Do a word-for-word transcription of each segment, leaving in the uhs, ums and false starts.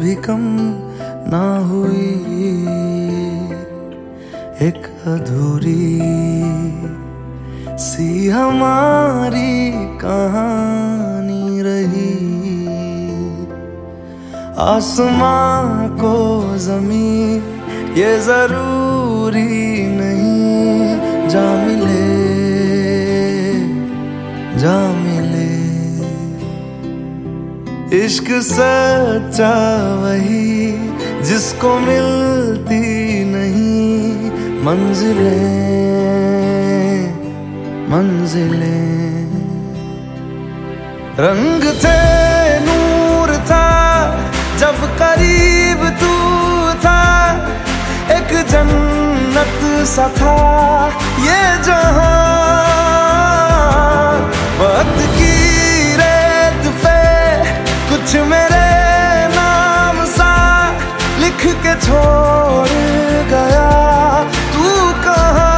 भी कम ना हुई, एक अधूरी सी हमारी कहानी रही। आसमां को ज़मीं ये जरूरी नहीं, जा मिले जा मिले। इश्क सच्चा वही जिसको मिलती नहीं मंजिलें मंजिलें। रंग थे नूर था जब करीब तू था, एक जन्नत सा था ये जहां। वक्त की रेत पे कुछ मेरे नाम सा लिख के छोड़ गया, तू कहाँ?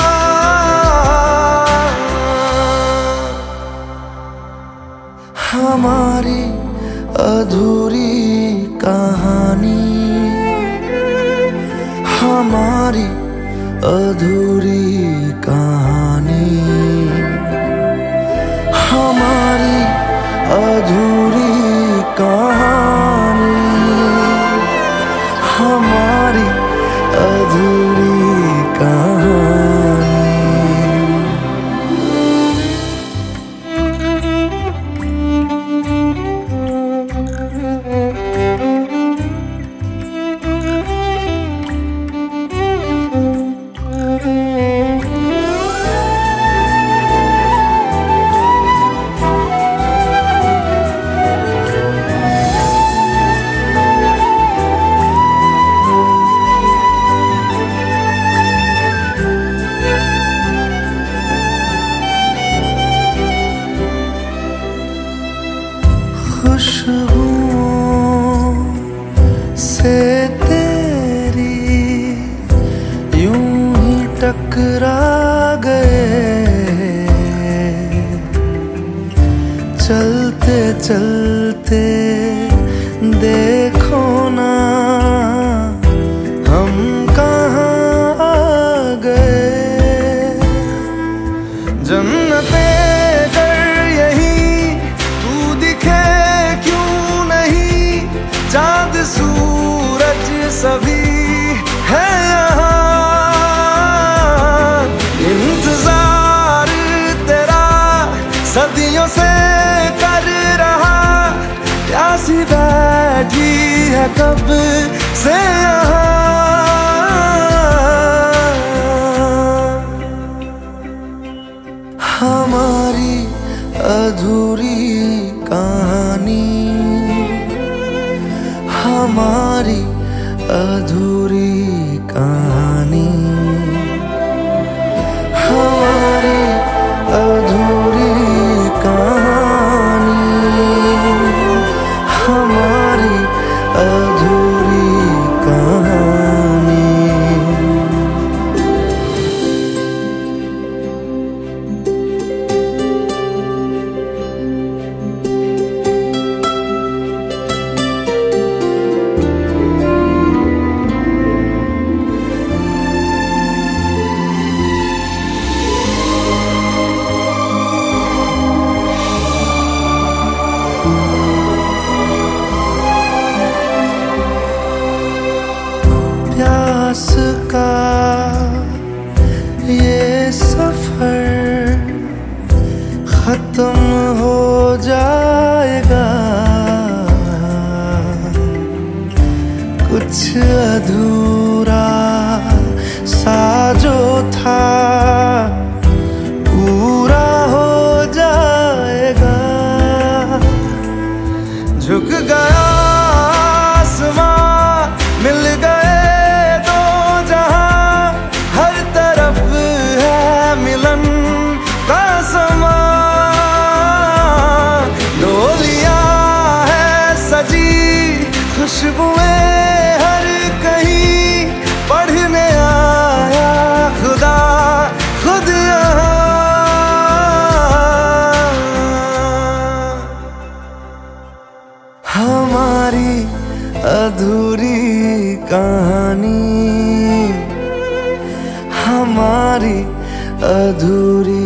हमारी अधूरी कहानी, हमारी अधूरी कहानी, हमारी अधूरी कहानी, हमारी अधूरी कहानी। खुशबुओं से तेरी यूं ही टकरा गए, चलते चलते देखो ना हम कहाँ आ गए। जन्नते चाँद सूरज सभी है यहाँ, इंतजार तेरा सदियों से कर रहा, प्यासी बैठी है कब से यहाँ। हमारी अधूरी कहानी, हमारी अधूरी कहानी, हमारी अधूरी कहानी, हमारी अधूरी कहानी। प्यास का ये सफर खत्म हो जाएगा, कुछ अधूरा सा जो था पूरा हो जाएगा। झुक गया आसमां, मिल गए दो जहां, हर तरफ है मिलन का समा। डोलियां है सजी, खुशबुएं हर कहीं, अधूरी कहानी, हमारी अधूरी